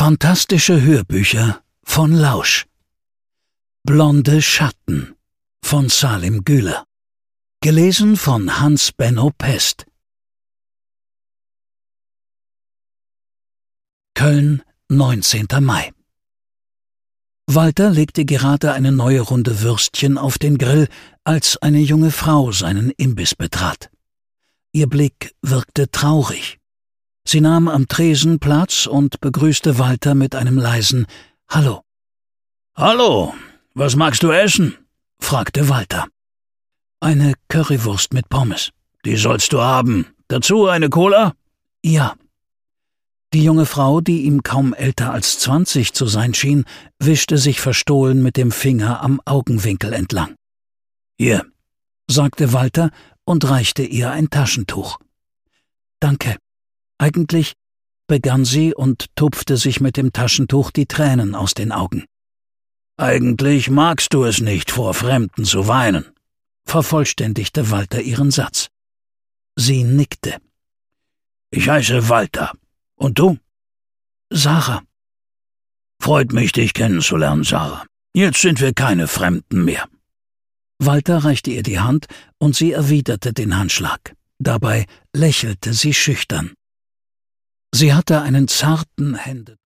Fantastische Hörbücher von Lausch. Blonde Schatten von Salim Güler. Gelesen von Hans-Benno Pest. Köln, 19. Mai. Walter legte gerade eine neue Runde Würstchen auf den Grill, als eine junge Frau seinen Imbiss betrat. Ihr Blick wirkte traurig. Sie nahm am Tresen Platz und begrüßte Walter mit einem leisen »Hallo«. »Hallo, was magst du essen?« fragte Walter. »Eine Currywurst mit Pommes.« »Die sollst du haben. Dazu eine Cola?« »Ja.« Die junge Frau, die ihm kaum älter als 20 zu sein schien, wischte sich verstohlen mit dem Finger am Augenwinkel entlang. »Hier«, sagte Walter und reichte ihr ein Taschentuch. »Danke.« Eigentlich, begann sie und tupfte sich mit dem Taschentuch die Tränen aus den Augen. »Eigentlich magst du es nicht, vor Fremden zu weinen«, vervollständigte Walter ihren Satz. Sie nickte. »Ich heiße Walter. Und du?« »Sarah.« »Freut mich, dich kennenzulernen, Sarah. Jetzt sind wir keine Fremden mehr.« Walter reichte ihr die Hand und sie erwiderte den Handschlag. Dabei lächelte sie schüchtern. Sie hatte einen zarten Händedruck